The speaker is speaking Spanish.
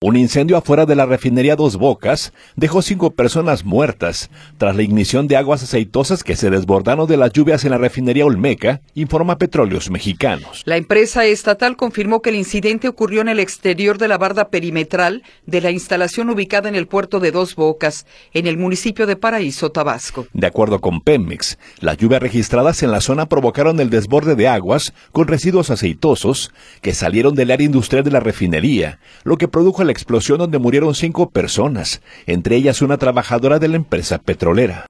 Un incendio afuera de la refinería Dos Bocas dejó 5 personas muertas tras la ignición de aguas aceitosas que se desbordaron de las lluvias en la refinería Olmeca, informa Petróleos Mexicanos. La empresa estatal confirmó que el incidente ocurrió en el exterior de la barda perimetral de la instalación ubicada en el puerto de Dos Bocas, en el municipio de Paraíso, Tabasco. De acuerdo con Pemex, las lluvias registradas en la zona provocaron el desborde de aguas con residuos aceitosos que salieron del área industrial de la refinería, lo que produjo la explosión donde murieron 5 personas, entre ellas una trabajadora de la empresa petrolera.